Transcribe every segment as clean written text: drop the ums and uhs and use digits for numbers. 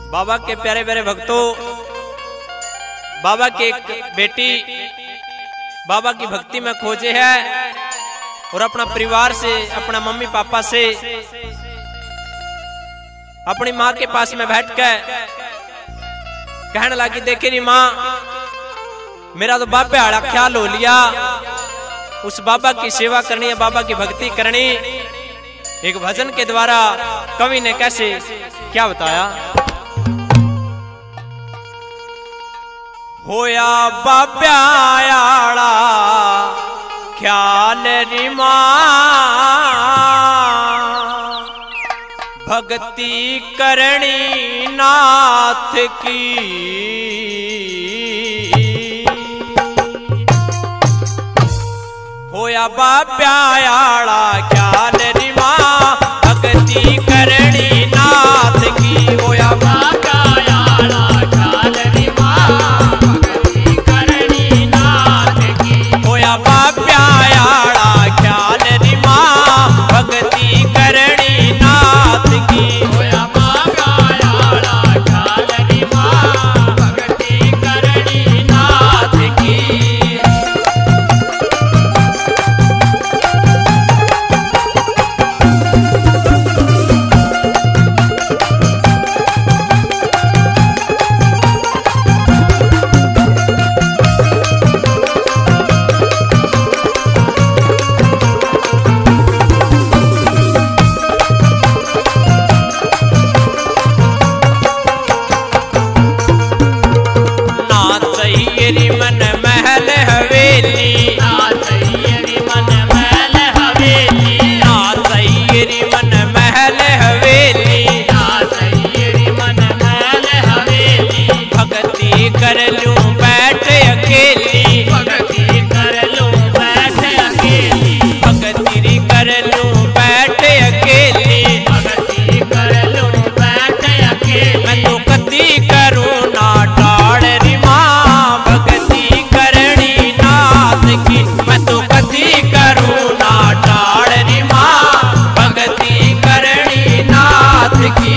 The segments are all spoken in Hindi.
बाबा के प्यारे प्यारे भक्तों, बाबा की एक बेटी बाबा की भक्ति में खोजे है और अपना परिवार से, अपना मम्मी पापा से, अपनी माँ के पास में बैठ कर कहने लगी, देखे री माँ, मेरा तो बाबे आड़ा ख्याल हो लिया, उस बाबा की सेवा करनी है, बाबा की भक्ति करनी। एक भजन के द्वारा कवि ने कैसे क्या बताया, होया बाबा आड़ा ख्याल री माँ, भक्ति करनी नाथ की, होया बाबा आड़ा ख्याल री माँ, भक्ति करनी नाथ की, होया बाबा आड़ा ख्याल री माँ, भक्ति करनी नाथ की, होया बाबा आड़ा ख्याल री माँ, भक्ति करनी नाथ की, होया बाबा आड़ा ख्याल री माँ, भक्ति करनी नाथ की। मन महल हवेली, ना चाहिए मन महल हवेली, ना चाहिए मन महल हवेली, ना चाहिए मन महल हवेली, भक्ति कर लूं बैठ अकेली, भक्ति कर लूं बैठ अकेली, भक्ति कर लूं बैठ अकेली, भक्ति कर लूं बैठ अकेली, मैं तो कति करूं ना टाड़ री माँ, भक्ति करनी नाथ की, मैं तो कति करूं ना टाड़ री माँ, भक्ति करनी नाथ की।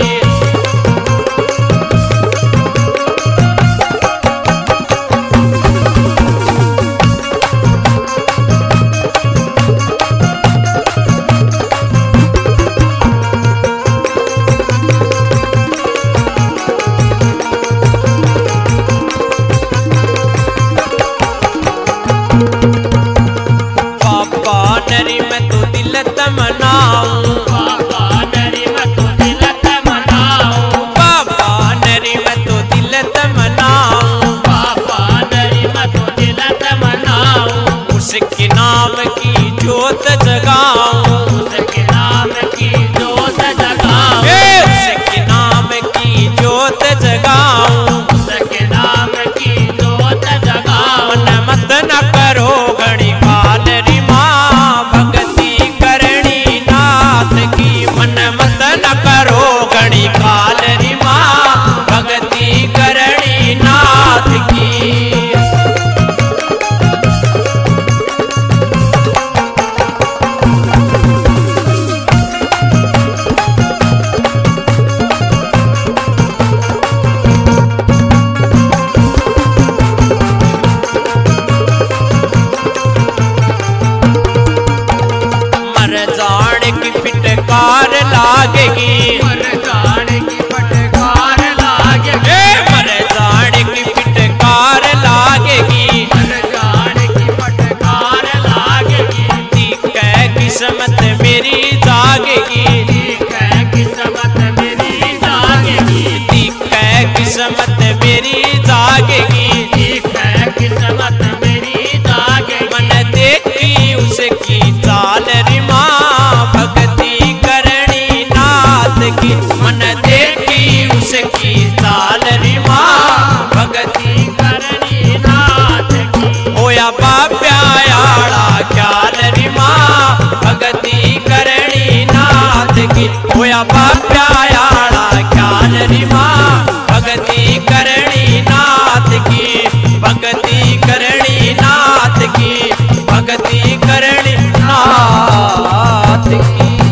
नरी मैं तो दिल तमनाऊं, बाबा नरी मैं तो दिल तमनाऊं, बाबा नरी मैं तो दिल तमनाऊं, बाबा नरी मैं तो दिल तमनाऊं, उसके नाम की जोत जगाऊं, उसके नाम की जोत जगाऊं, उसके नाम की जोत जगाऊं, उसके नाम की जोत जगाऊं, मन मत न करो घड़ी काल री माँ, भक्ति करनी नाथ की, मन मत न करो घड़ी काल री माँ, भक्ति करनी नाथ की। की फटकार लागेगी, मर जाने की फटकार लागेगी, मर जाने की फटकार लागेगी, मर जाने की फटकार लागेगी, ठीक है किस्मत मेरी जागेगी, ठीक है किस्मत मेरी जागेगी, ठीक है किस्मत मेरी जागेगी, ठीक है किस्मत मेरी जागेगी, मन देखी उसकी चाल री माँ, भक्ति करनी नाथ की, मन देखी उसकी चाल री माँ, भक्ति करनी नाथ की, होया बाबा आड़ा ख्याल री माँ, भक्ति करनी नाथ की, होया बाबा आड़ा ख्याल री माँ, भक्ति करनी नाथ की, भक्ति करनी नाथ की, भक्ति करनी नाथ की।